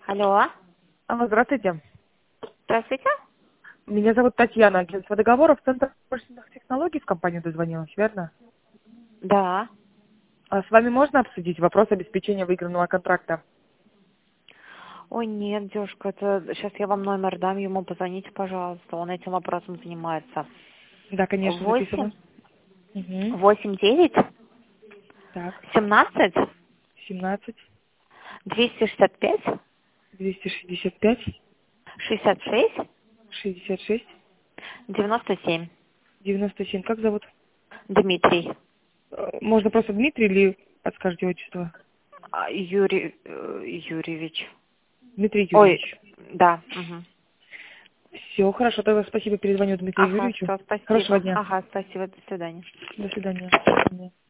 Алло. Алло, здравствуйте. Здравствуйте. Меня зовут Татьяна, агентство договоров, Центр промышленных технологий, в компанию дозвонилась, верно? Да. А с вами можно обсудить вопрос обеспечения выигранного контракта? Ой, нет, девушка, это сейчас я вам номер дам, ему позвоните, пожалуйста, он этим вопросом занимается. Да, конечно, записываю. 8, Угу. 8, 9, Так, 17, 17, 265, 265, 66, 66, 97. 97. Как зовут? Дмитрий. Можно просто Дмитрий или подскажете отчество? Юрий Юрьевич. Дмитрий Ой, Юрьевич. да. Угу. Все, хорошо, тогда спасибо, перезвоню Дмитрию Ага, Юрьевичу. все, Хорошего спасибо. дня. Ага, спасибо, до свидания. До свидания.